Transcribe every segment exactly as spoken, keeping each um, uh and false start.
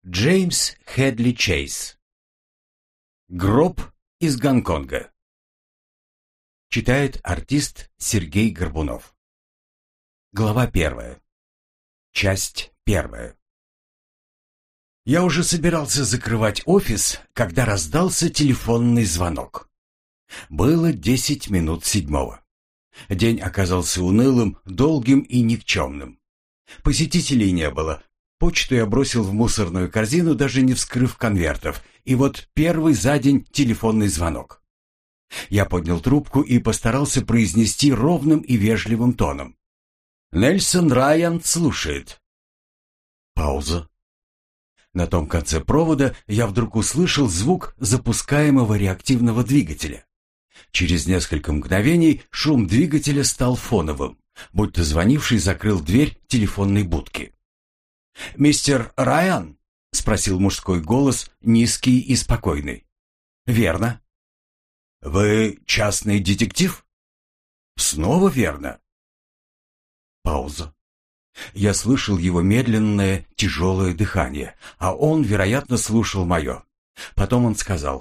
Джеймс Хедли Чейз. Гроб из Гонконга. Читает артист Сергей Горбунов. Глава первая. Часть первая. Я уже собирался закрывать офис, когда раздался телефонный звонок. Было десять минут седьмого. День оказался унылым, долгим и никчемным. Посетителей не было. Почту я бросил в мусорную корзину, даже не вскрыв конвертов. И вот первый за день телефонный звонок. Я поднял трубку и постарался произнести ровным и вежливым тоном. «Нельсон Райан слушает». Пауза. На том конце провода я вдруг услышал звук запускаемого реактивного двигателя. Через несколько мгновений шум двигателя стал фоновым, будто звонивший закрыл дверь телефонной будки. «Мистер Райан?» — спросил мужской голос, низкий и спокойный. «Верно». «Вы частный детектив?» «Снова верно». Пауза. Я слышал его медленное, тяжелое дыхание, а он, вероятно, слушал мое. Потом он сказал: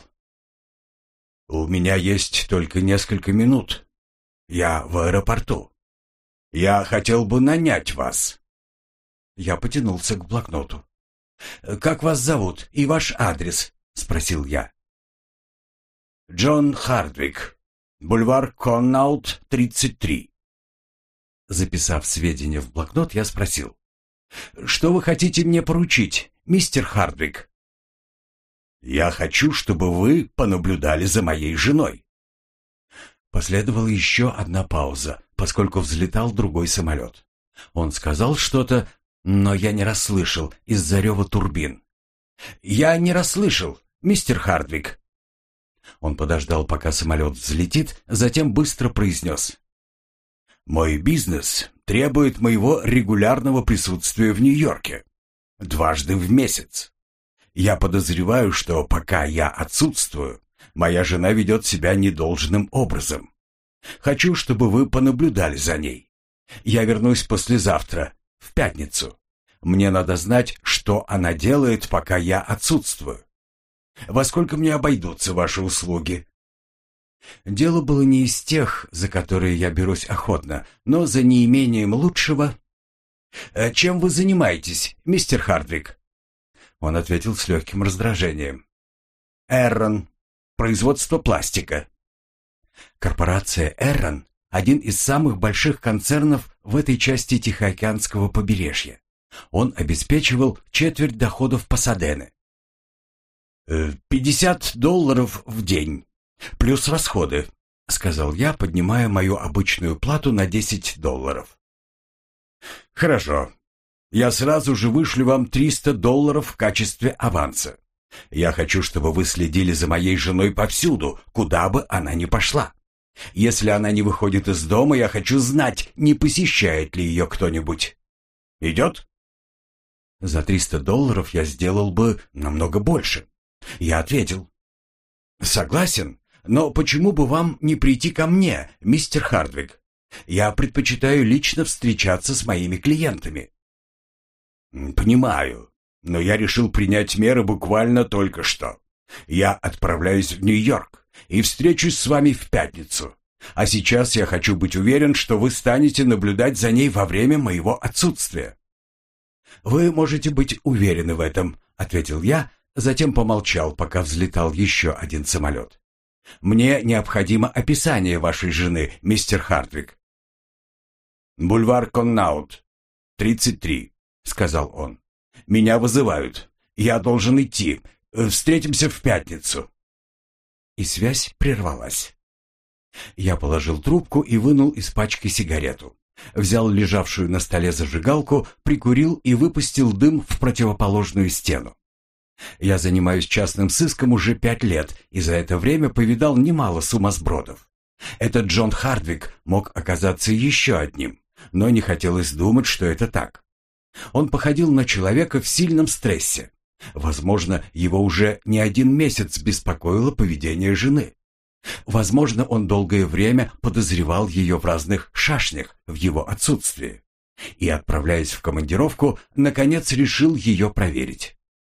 «У меня есть только несколько минут. Я в аэропорту. Я хотел бы нанять вас». Я потянулся к блокноту. «Как вас зовут и ваш адрес?» — спросил я. «Джон Хардвик, бульвар Коннаут, тридцать три». Записав сведения в блокнот, я спросил: «Что вы хотите мне поручить, мистер Хардвик?» «Я хочу, чтобы вы понаблюдали за моей женой». Последовала еще одна пауза, поскольку взлетал другой самолет. Он сказал что-то, но я не расслышал из-за рева турбин. «Я не расслышал, мистер Хардвик». Он подождал, пока самолет взлетит, затем быстро произнес: «Мой бизнес требует моего регулярного присутствия в Нью-Йорке. Дважды в месяц. Я подозреваю, что пока я отсутствую, моя жена ведет себя недолжным образом. Хочу, чтобы вы понаблюдали за ней. Я вернусь послезавтра, в пятницу. Мне надо знать, что она делает, пока я отсутствую. Во сколько мне обойдутся ваши услуги?» Дело было не из тех, за которые я берусь охотно, но за неимением лучшего. «Чем вы занимаетесь, мистер Хардвик?» Он ответил с легким раздражением. «Эррон. Производство пластика». Корпорация «Эррон» — один из самых больших концернов в этой части Тихоокеанского побережья. Он обеспечивал четверть доходов Пасадены. «Пятьдесят долларов в день, плюс расходы», — сказал я, поднимая мою обычную плату на десять долларов. «Хорошо. Я сразу же вышлю вам триста долларов в качестве аванса. Я хочу, чтобы вы следили за моей женой повсюду, куда бы она ни пошла. Если она не выходит из дома, я хочу знать, не посещает ли ее кто-нибудь. Идет?» За триста долларов я сделал бы намного больше. Я ответил: «Согласен, но почему бы вам не прийти ко мне, мистер Хардвик? Я предпочитаю лично встречаться с моими клиентами». «Понимаю, но я решил принять меры буквально только что. Я отправляюсь в Нью-Йорк и встречусь с вами в пятницу. А сейчас я хочу быть уверен, что вы станете наблюдать за ней во время моего отсутствия». «Вы можете быть уверены в этом», — ответил я, затем помолчал, пока взлетал еще один самолет. «Мне необходимо описание вашей жены, мистер Хардвик». «Бульвар Коннаут, тридцать три», — сказал он. «Меня вызывают. Я должен идти. Встретимся в пятницу». И связь прервалась. Я положил трубку и вынул из пачки сигарету. Взял лежавшую на столе зажигалку, прикурил и выпустил дым в противоположную стену. Я занимаюсь частным сыском уже пять лет, и за это время повидал немало сумасбродов. Этот Джон Хардвик мог оказаться еще одним, но не хотелось думать, что это так. Он походил на человека в сильном стрессе. Возможно, его уже не один месяц беспокоило поведение жены. Возможно, он долгое время подозревал ее в разных шашнях в его отсутствии. И, отправляясь в командировку, наконец решил ее проверить.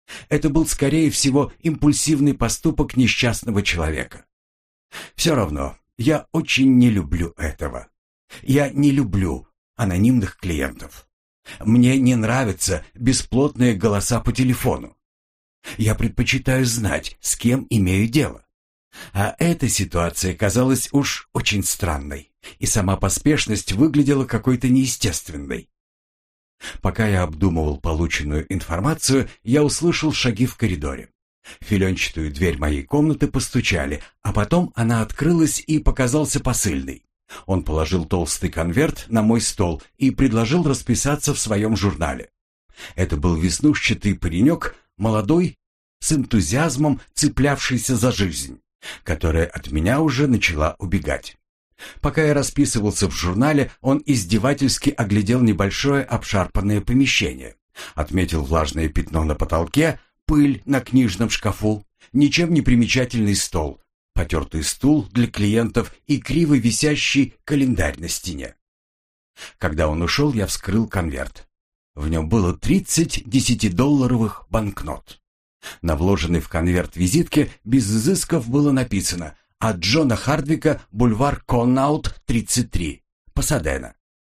Это был, скорее всего, импульсивный поступок несчастного человека. Все равно, я очень не люблю этого. Я не люблю анонимных клиентов. Мне не нравятся бесплотные голоса по телефону. Я предпочитаю знать, с кем имею дело. А эта ситуация казалась уж очень странной, и сама поспешность выглядела какой-то неестественной. Пока я обдумывал полученную информацию, я услышал шаги в коридоре. В филенчатую дверь моей комнаты постучали, а потом она открылась, и показался посыльный. Он положил толстый конверт на мой стол и предложил расписаться в своем журнале. Это был веснушчатый паренек, молодой, с энтузиазмом цеплявшийся за жизнь, которая от меня уже начала убегать. Пока я расписывался в журнале, он издевательски оглядел небольшое обшарпанное помещение, отметил влажное пятно на потолке, пыль на книжном шкафу, ничем не примечательный стол, потертый стул для клиентов и криво висящий календарь на стене. Когда он ушел, я вскрыл конверт. В нем было тридцать десятидолларовых банкнот. На вложенной в конверт визитке без изысков было написано: от Джона Хардвика, бульвар Коннаут, тридцать три, Пасадена.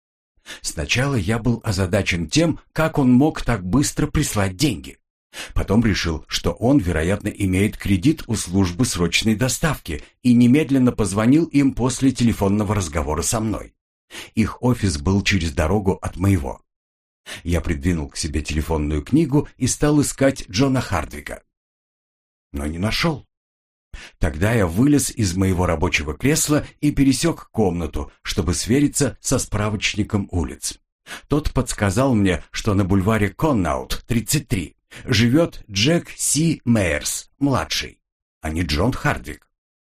Сначала я был озадачен тем, как он мог так быстро прислать деньги. Потом решил, что он, вероятно, имеет кредит у службы срочной доставки, и немедленно позвонил им после телефонного разговора со мной. Их офис был через дорогу от моего. Я придвинул к себе телефонную книгу и стал искать Джона Хардвика. Но не нашел. Тогда я вылез из моего рабочего кресла и пересек комнату, чтобы свериться со справочником улиц. Тот подсказал мне, что на бульваре Коннаут, тридцать три, живет Джек Си Мейерс, младший, а не Джон Хардвик.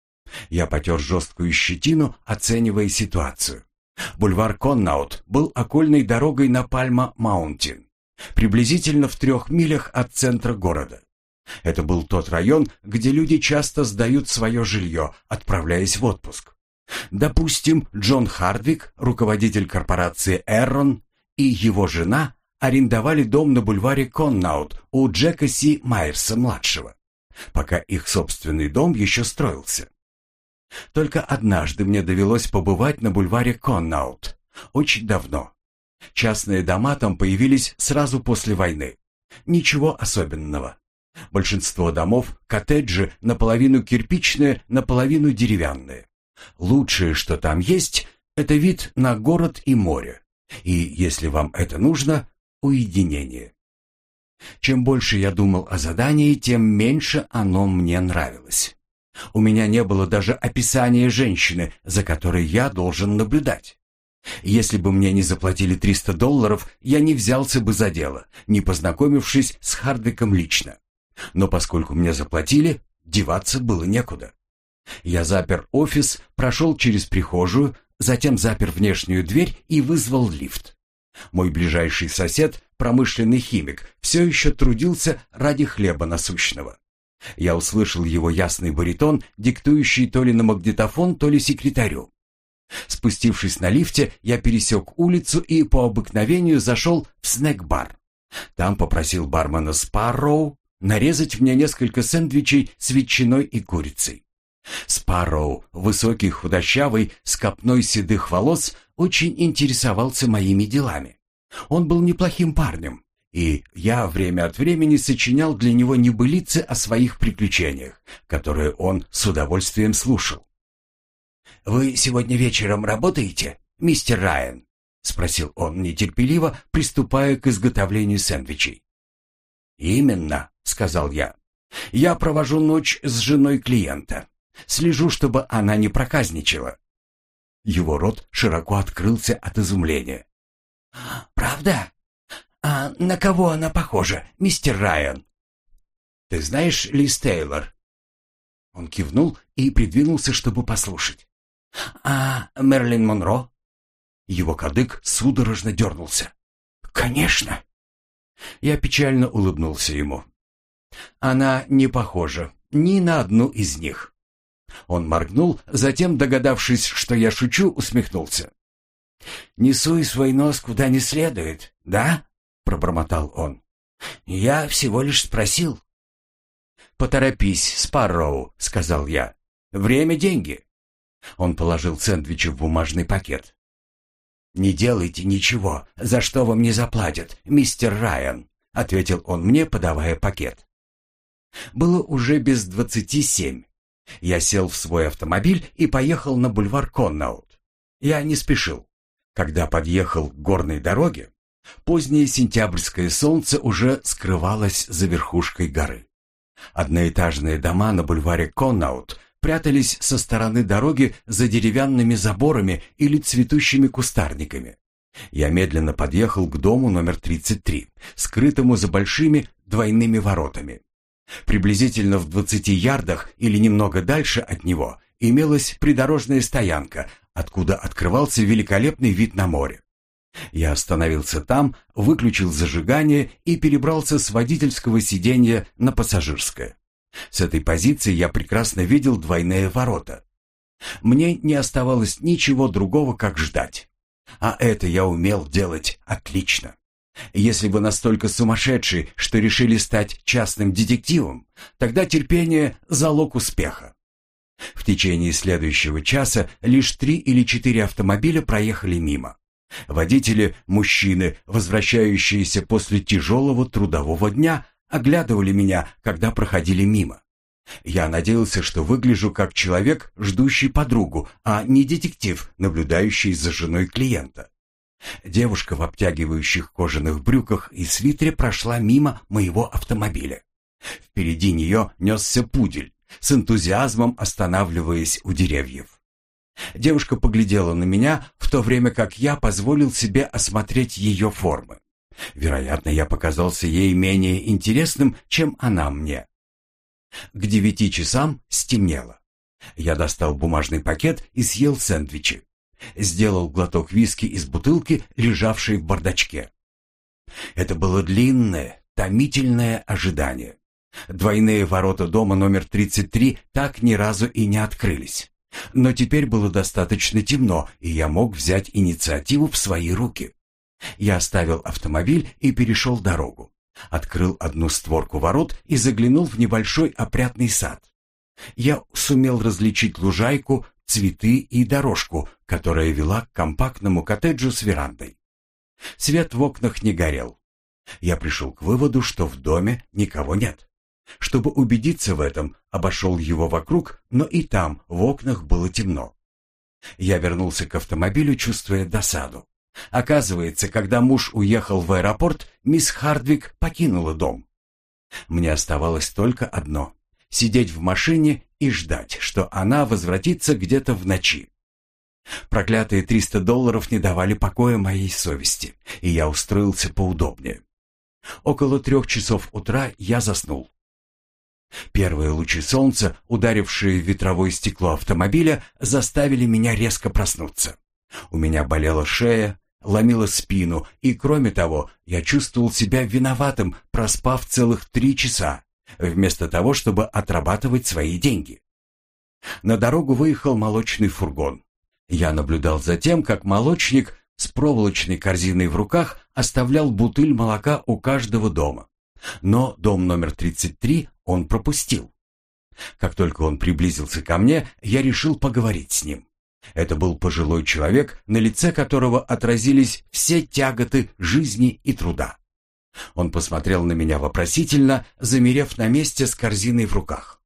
Я потер жесткую щетину, оценивая ситуацию. Бульвар Коннаут был окольной дорогой на Пальма-Маунтин, приблизительно в трех милях от центра города. Это был тот район, где люди часто сдают свое жилье, отправляясь в отпуск. Допустим, Джон Хардвик, руководитель корпорации Эррон, и его жена арендовали дом на бульваре Коннаут у Джека Си Майерса-младшего, пока их собственный дом еще строился. Только однажды мне довелось побывать на бульваре Коннаут. Очень давно. Частные дома там появились сразу после войны. Ничего особенного. Большинство домов — коттеджи, наполовину кирпичные, наполовину деревянные. Лучшее, что там есть, это вид на город и море. И, если вам это нужно, уединение. Чем больше я думал о задании, тем меньше оно мне нравилось. У меня не было даже описания женщины, за которой я должен наблюдать. Если бы мне не заплатили триста долларов, я не взялся бы за дело, не познакомившись с Хардвиком лично. Но поскольку мне заплатили, деваться было некуда. Я запер офис, прошел через прихожую, затем запер внешнюю дверь и вызвал лифт. Мой ближайший сосед, промышленный химик, все еще трудился ради хлеба насущного. Я услышал его ясный баритон, диктующий то ли на магнитофон, то ли секретарю. Спустившись на лифте, я пересек улицу и по обыкновению зашел в снэк-бар. Там попросил бармена Спарроу нарезать мне несколько сэндвичей с ветчиной и курицей. Спарроу, высокий, худощавый, с копной седых волос, очень интересовался моими делами. Он был неплохим парнем, и я время от времени сочинял для него небылицы о своих приключениях, которые он с удовольствием слушал. «Вы сегодня вечером работаете, мистер Райан?» — спросил он нетерпеливо, приступая к изготовлению сэндвичей. «Именно», — сказал я. «Я провожу ночь с женой клиента. Слежу, чтобы она не проказничала». Его рот широко открылся от изумления. «Правда? А на кого она похожа, мистер Райан?» «Ты знаешь Лиз Тейлор?» Он кивнул и придвинулся, чтобы послушать. «А Мэрилин Монро?» Его кадык судорожно дернулся. «Конечно!» Я печально улыбнулся ему. «Она не похожа ни на одну из них». Он моргнул, затем, догадавшись, что я шучу, усмехнулся. «Не суй свой нос куда не следует, да?» — пробормотал он. Я всего лишь спросил». «Поторопись, Спарроу», — сказал я. «Время — деньги». Он положил сэндвичи в бумажный пакет. «Не делайте ничего, за что вам не заплатят, мистер Райан», — ответил он мне, подавая пакет. Было уже без двадцати семь. Я сел в свой автомобиль и поехал на бульвар Коннаут. Я не спешил. Когда подъехал к горной дороге, позднее сентябрьское солнце уже скрывалось за верхушкой горы. Одноэтажные дома на бульваре Коннаут прятались со стороны дороги за деревянными заборами или цветущими кустарниками. Я медленно подъехал к дому номер тридцать три, скрытому за большими двойными воротами. Приблизительно в двадцати ярдах или немного дальше от него имелась придорожная стоянка, откуда открывался великолепный вид на море. Я остановился там, выключил зажигание и перебрался с водительского сиденья на пассажирское. С этой позиции я прекрасно видел двойные ворота. Мне не оставалось ничего другого, как ждать. А это я умел делать отлично. Если вы настолько сумасшедший, что решили стать частным детективом, тогда терпение – залог успеха. В течение следующего часа лишь три или четыре автомобиля проехали мимо. Водители, мужчины, возвращающиеся после тяжелого трудового дня, оглядывали меня, когда проходили мимо. Я надеялся, что выгляжу как человек, ждущий подругу, а не детектив, наблюдающий за женой клиента. Девушка в обтягивающих кожаных брюках и свитере прошла мимо моего автомобиля. Впереди нее несся пудель, с энтузиазмом останавливаясь у деревьев. Девушка поглядела на меня, в то время как я позволил себе осмотреть ее формы. Вероятно, я показался ей менее интересным, чем она мне. К девяти часам стемнело. Я достал бумажный пакет и съел сэндвичи. Сделал глоток виски из бутылки, лежавшей в бардачке. Это было длинное, томительное ожидание. Двойные ворота дома номер тридцать три так ни разу и не открылись. Но теперь было достаточно темно, и я мог взять инициативу в свои руки. Я оставил автомобиль и перешел дорогу. Открыл одну створку ворот и заглянул в небольшой опрятный сад. Я сумел различить лужайку, цветы и дорожку, которая вела к компактному коттеджу с верандой. Свет в окнах не горел. Я пришел к выводу, что в доме никого нет. Чтобы убедиться в этом, обошел его вокруг, но и там в окнах было темно. Я вернулся к автомобилю, чувствуя досаду. Оказывается, когда муж уехал в аэропорт, мисс Хардвик покинула дом. Мне оставалось только одно — сидеть в машине и ждать, что она возвратится где-то в ночи. Проклятые триста долларов не давали покоя моей совести, и я устроился поудобнее. Около трех часов утра я заснул. Первые лучи солнца, ударившие в ветровое стекло автомобиля, заставили меня резко проснуться. У меня болела шея, ломила спину, и, кроме того, я чувствовал себя виноватым, проспав целых три часа, вместо того, чтобы отрабатывать свои деньги. На дорогу выехал молочный фургон. Я наблюдал за тем, как молочник с проволочной корзиной в руках оставлял бутыль молока у каждого дома. Но дом номер тридцать три он пропустил. Как только он приблизился ко мне, я решил поговорить с ним. Это был пожилой человек, на лице которого отразились все тяготы жизни и труда. Он посмотрел на меня вопросительно, замерев на месте с корзиной в руках.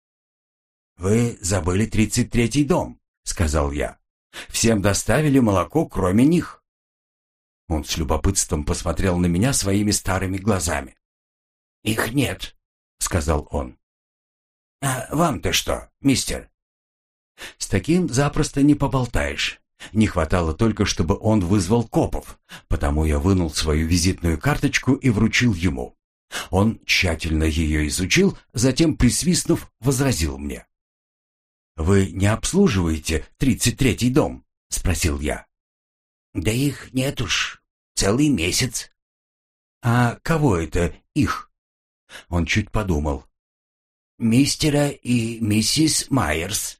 «Вы забыли тридцать третий дом», — сказал я. «Всем доставили молоко, кроме них». Он с любопытством посмотрел на меня своими старыми глазами. «Их нет», — сказал он. «А вам-то что, мистер?» С таким запросто не поболтаешь. Не хватало только, чтобы он вызвал копов, потому я вынул свою визитную карточку и вручил ему. Он тщательно ее изучил, затем, присвистнув, возразил мне. «Вы не обслуживаете тридцать третий дом?» — спросил я. «Да их нет уж, целый месяц». «А кого это их?» Он чуть подумал. «Мистера и миссис Майерс».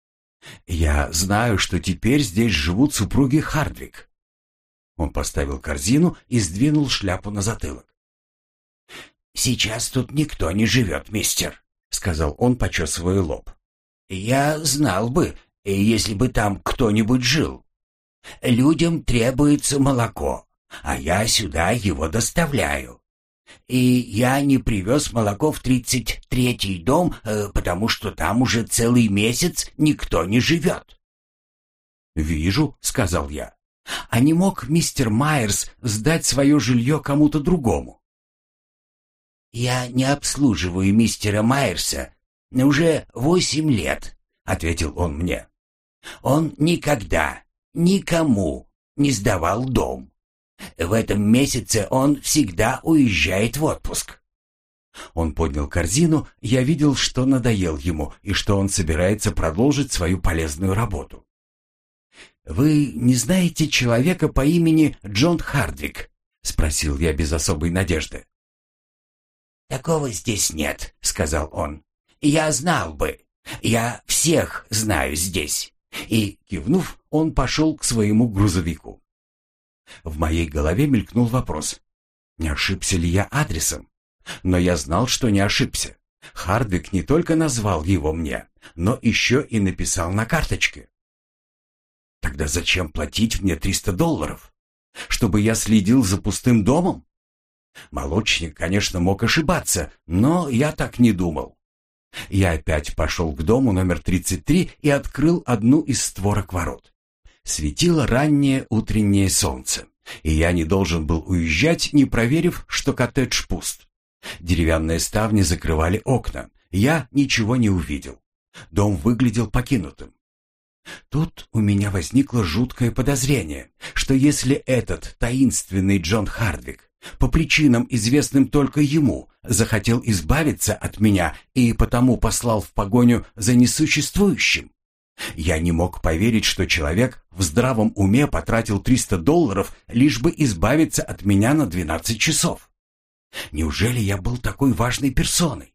«Я знаю, что теперь здесь живут супруги Хардвик». Он поставил корзину и сдвинул шляпу на затылок. «Сейчас тут никто не живет, мистер», — сказал он, почесывая лоб. «Я знал бы, если бы там кто-нибудь жил. Людям требуется молоко, а я сюда его доставляю. И я не привез молоко в тридцать третий дом, потому что там уже целый месяц никто не живет». «Вижу», — сказал я. «А не мог мистер Майерс сдать свое жилье кому-то другому?» «Я не обслуживаю мистера Майерса уже восемь лет», — ответил он мне. «Он никогда никому не сдавал дом. В этом месяце он всегда уезжает в отпуск». Он поднял корзину, я видел, что надоел ему и что он собирается продолжить свою полезную работу. «Вы не знаете человека по имени Джон Хардвик?» — спросил я без особой надежды. «Такого здесь нет», — сказал он. «Я знал бы. Я всех знаю здесь». И, кивнув, он пошел к своему грузовику. В моей голове мелькнул вопрос: не ошибся ли я адресом? Но я знал, что не ошибся. Хардвик не только назвал его мне, но еще и написал на карточке. Тогда зачем платить мне триста долларов? Чтобы я следил за пустым домом? Молочник, конечно, мог ошибаться, но я так не думал. Я опять пошел к дому номер тридцать три и открыл одну из створок ворот. Светило раннее утреннее солнце, и я не должен был уезжать, не проверив, что коттедж пуст. Деревянные ставни закрывали окна. Я ничего не увидел. Дом выглядел покинутым. Тут у меня возникло жуткое подозрение, что если этот таинственный Джон Хардвик, по причинам, известным только ему, захотел избавиться от меня и потому послал в погоню за несуществующим, я не мог поверить, что человек в здравом уме потратил триста долларов, лишь бы избавиться от меня на двенадцать часов. Неужели я был такой важной персоной?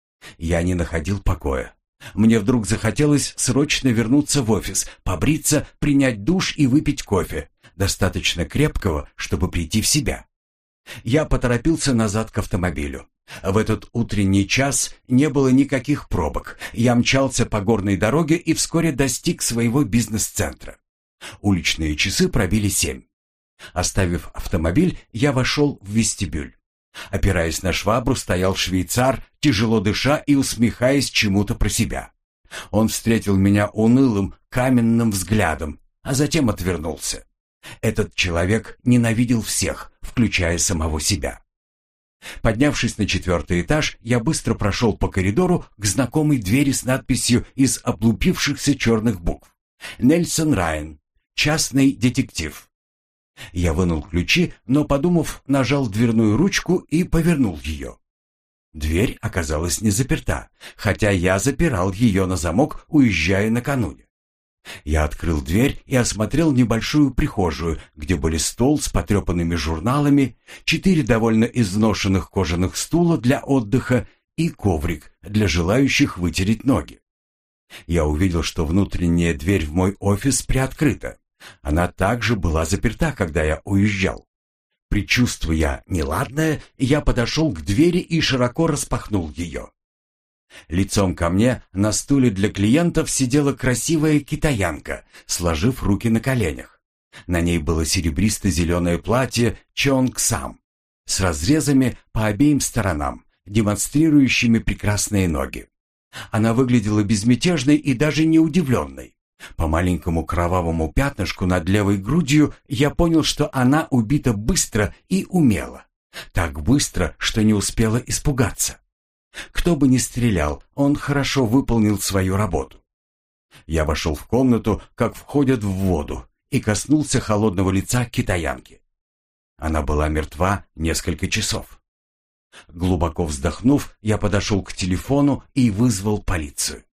Я не находил покоя. Мне вдруг захотелось срочно вернуться в офис, побриться, принять душ и выпить кофе, достаточно крепкого, чтобы прийти в себя. Я поторопился назад к автомобилю. В этот утренний час не было никаких пробок. Я мчался по горной дороге и вскоре достиг своего бизнес-центра. Уличные часы пробили семь. Оставив автомобиль, я вошел в вестибюль. Опираясь на швабру, стоял швейцар, тяжело дыша и усмехаясь чему-то про себя. Он встретил меня унылым, каменным взглядом, а затем отвернулся. Этот человек ненавидел всех, включая самого себя. Поднявшись на четвертый этаж, я быстро прошел по коридору к знакомой двери с надписью из облупившихся черных букв: «Нельсон Райан, частный детектив». Я вынул ключи, но, подумав, нажал дверную ручку и повернул ее. Дверь оказалась не заперта, хотя я запирал ее на замок, уезжая накануне. Я открыл дверь и осмотрел небольшую прихожую, где были стол с потрепанными журналами, четыре довольно изношенных кожаных стула для отдыха и коврик для желающих вытереть ноги. Я увидел, что внутренняя дверь в мой офис приоткрыта. Она также была заперта, когда я уезжал. Предчувствуя неладное, я подошел к двери и широко распахнул ее. Лицом ко мне на стуле для клиентов сидела красивая китаянка, сложив руки на коленях. На ней было серебристо-зеленое платье чонг-сам с разрезами по обеим сторонам, демонстрирующими прекрасные ноги. Она выглядела безмятежной и даже не удивленной. По маленькому кровавому пятнышку над левой грудью я понял, что она убита быстро и умело. Так быстро, что не успела испугаться. Кто бы ни стрелял, он хорошо выполнил свою работу. Я вошел в комнату, как входят в воду, и коснулся холодного лица китаянки. Она была мертва несколько часов. Глубоко вздохнув, я подошел к телефону и вызвал полицию.